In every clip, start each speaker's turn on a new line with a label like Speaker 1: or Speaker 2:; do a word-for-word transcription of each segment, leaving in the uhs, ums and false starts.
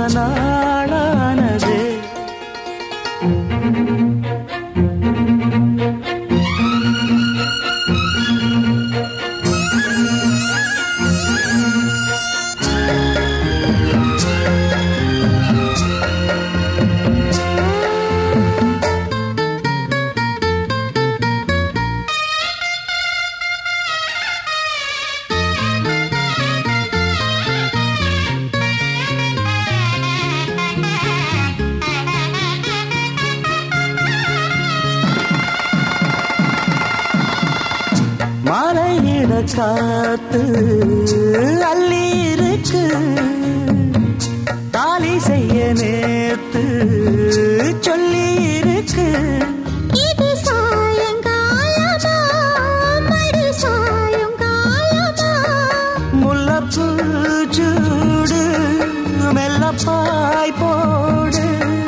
Speaker 1: நாளானது. மலையிட காத்து அள்ளி இருக்கு, தாலி செய்ய நேத்து சொல்லி இருக்கு.
Speaker 2: இது சாயங்காலமா மடி சாயங்காலமா,
Speaker 1: முல்லப்பூ சூடு மெல்லப்பாய் போடு,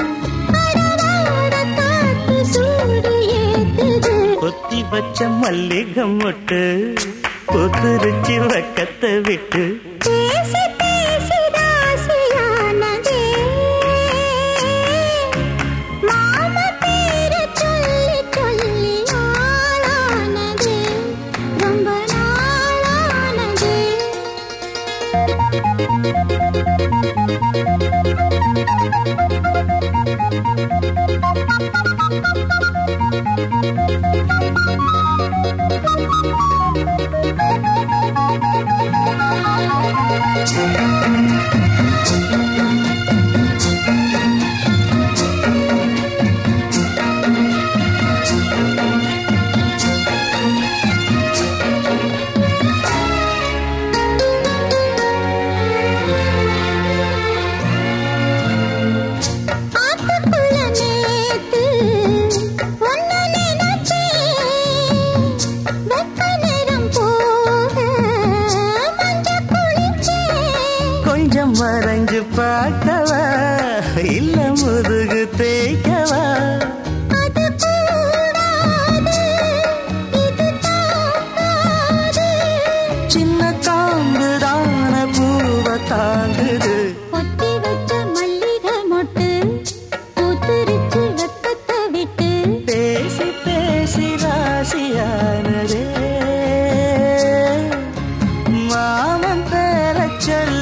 Speaker 2: காத்து சூடு ஏத்துது.
Speaker 1: கொத்தி வச்ச மல்லிகை மொட்டு கொத்துருச்சி வக்கத்தை விட்டு.
Speaker 2: பேசி பேசி ராசியானதே, மாமா பேரை சொல்லி சொல்லி ஆளானதே, ரொம்ப நாளானதே.
Speaker 1: கொஞ்சம் மறைஞ்சு பார்க்கவா இல்ல முதுகு தேய்க்கவா? சின்ன தாங்கு தான பூவ தாங்குது.
Speaker 2: ஒட்டி வச்ச மல்லிகை மொட்டு பூத்துருச்சு வெக்கத்தை விட்டு.
Speaker 1: பேசி பேசி ராசியானதே, மாமன் பேர சொல்ல